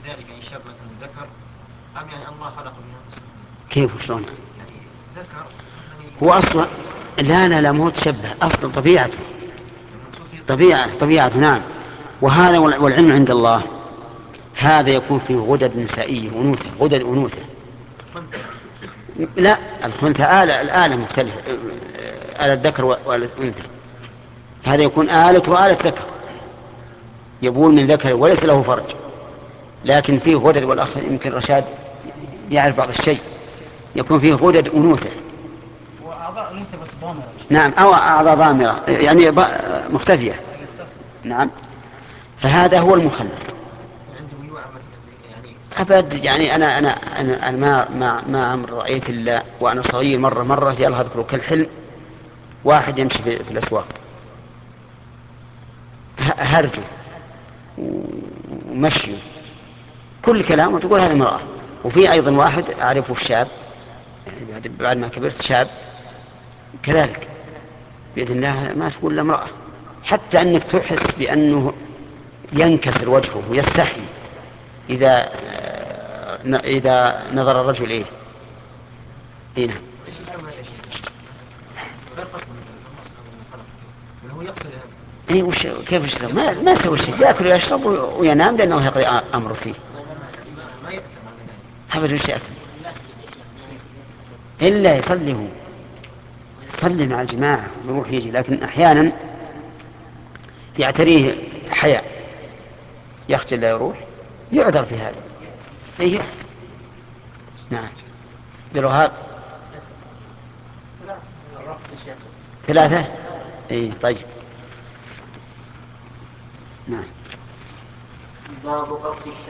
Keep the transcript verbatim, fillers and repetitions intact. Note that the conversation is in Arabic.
ذلك يشاب مثلا ذكر أم يعني الله خلق من أنفسه؟ كيف وشلون؟ يعني ذكر هو أصلا لا لا لا مو تشبه، أصلا طبيعته يعني طبيعة طبيعته نعم. وهذا والعلم عند الله، هذا يكون فيه غدد نسائية أنوثة، غدد أنوثة. لا الخنثى آلة، الآلة مختلفة، آلة الذكر وآلة الأنثى. هذا يكون آلة وآلة ذكر، يبول من ذكر وليس له فرج، لكن فيه غدد، والأخ يمكن رشاد يعرف بعض الشيء، يكون فيه غدد أنوثة. وأعضاء أنوثة بس ضامرة. نعم، أو أعضاء ضامرة يعني مختفية. نعم، فهذا هو المخلط. أبد يعني أنا أنا أنا, أنا ما ما ما أمر رأيت إلا وأنا صغير مرة مرة يلا أذكر كالحلم، واحد يمشي في, في الأسواق هرجه ومشيه كل كلام وتقول هذه امرأة. وفي أيضا واحد أعرفه شاب يعني بعد ما كبرت شاب كذلك بإذن الله ما تقول له امرأة، حتى أنك تحس بأنه ينكسر وجهه ويستحي إذا إذا نظر الرجل إليه. هنا اي وش كيف وش ما ما يسوي شيء، ياكل ويشرب وينام لانه يقضي امره فيه. ابدا وش ياثم الا يصلي، هو يصلي مع الجماعه ويروح يجي، لكن احيانا يعتريه حياء يخجل لا يروح، يعذر في هذا. اي نعم. بالوهاب ثلاثه. اي طيب نعم. باب قص